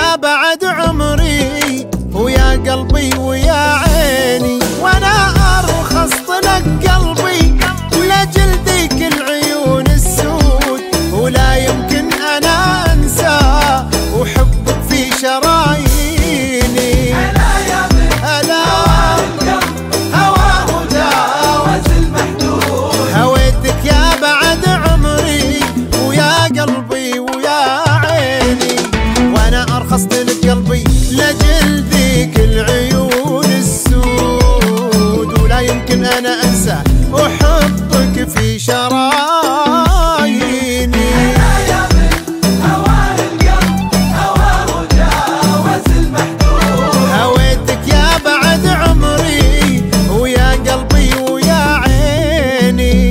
يا بعد عمري ويا قلبي ويا عيني، وانا ارخصت لك قلبي لاجل ذيك العيون السود، ولا يمكن انا انسى وحبك في شراييني. هلا يا من هوى القلب هواه جاوز المحدود، هويتك يا بعد عمري ويا قلبي ويا عيني، وانا ارخصت لك قلبي لاجل ذيك العيون السود، ولا يمكن انا انسى وحبك في شراييني. هلا يا من هوى القلب هواه جاوز المحدود، هويتك يا بعد عمري ويا قلبي ويا عيني.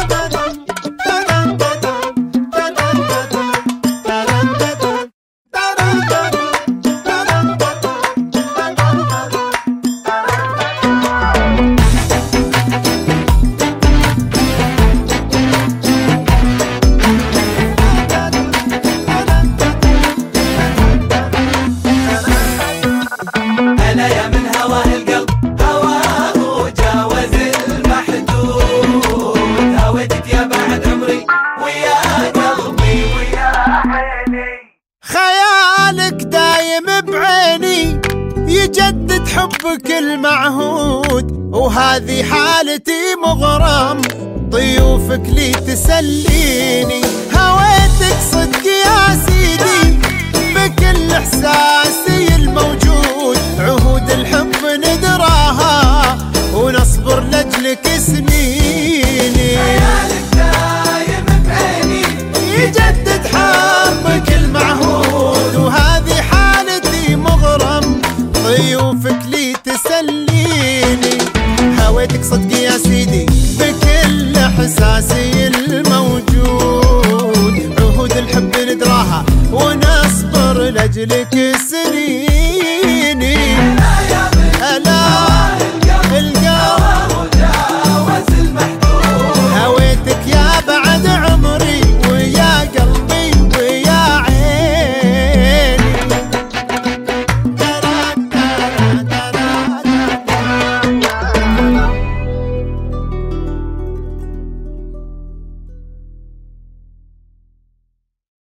هلا يا من هوى القلب هواه جاوز المحدود، هويتك يا بعد عمري ويا قلبي ويا عيني. خيالك دايم بعيني يجدد حبك المعهود، وهذه حالتي مغرم ضيوفك لي تسليني. هويتك صدق يا سيدي بكل احساسي الموجود، عهود الحب ندراها ونصبر لاجلك سنيني. خيالك دايم بعيني يجدد حبك المعهود، وهذه حالتي مغرم ضيوفك لي تسليني. هويتك صدق يا سيدي بكل احساسي الموجود، عهود الحب ندراها ونصبر لاجلك سنين.